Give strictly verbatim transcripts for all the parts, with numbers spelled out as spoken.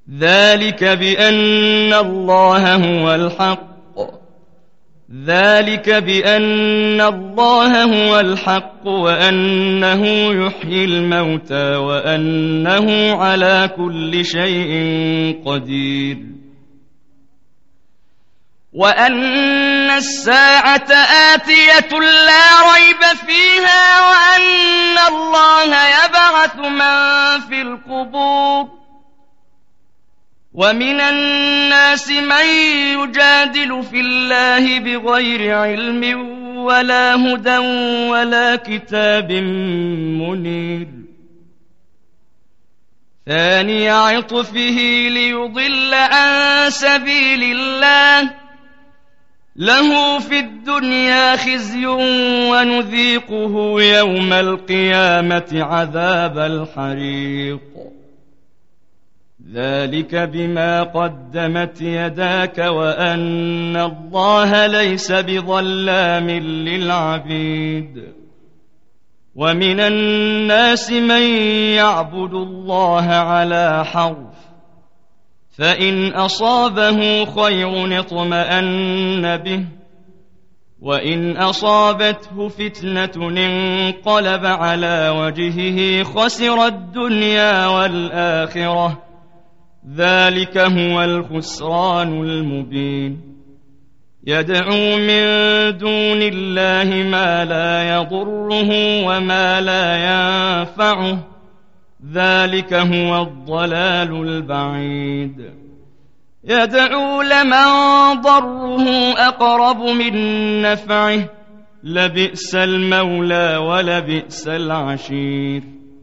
ذلك بأن الله هو الحق ذلك بأن الله هو الحق وأنه يحيي الموتى وأنه على كل شيء قدير وأن الساعة آتية لا ريب فيها وأن الله يبعث من في القبور ومن الناس من يجادل في الله بغير علم ولا هدى ولا كتاب منير ثاني عطفه ليضل عن سبيل الله له في الدنيا خزي ونذيقه يوم القيامة عذاب الحريق ذلك بما قدمت يداك وأن الله ليس بظلام للعبيد ومن الناس من يعبد الله على حرف فإن أصابه خير اطمأن به وإن أصابته فتنة انقلب على وجهه خسر الدنيا والآخرة ذلك هو الخسران المبين يدعو من دون الله ما لا يضره وما لا ينفعه ذلك هو الضلال البعيد يدعو لمن ضره أقرب من نفعه لبئس المولى ولبئس العشير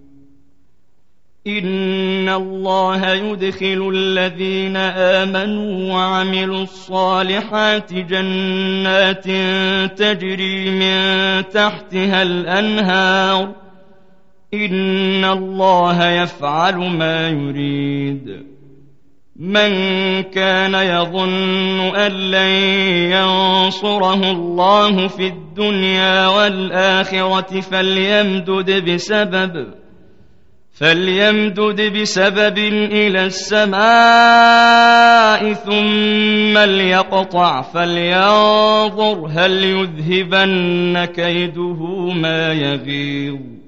إن الله يدخل الذين آمنوا وعملوا الصالحات جنات تجري من تحتها الأنهار إن الله يفعل ما يريد من كان يظن أن لن ينصره الله في الدنيا والآخرة فليمدد بسبب فليمدد بسبب إلى السماء ثم ليقطع فلينظر هل يذهبن كيده ما يغيظ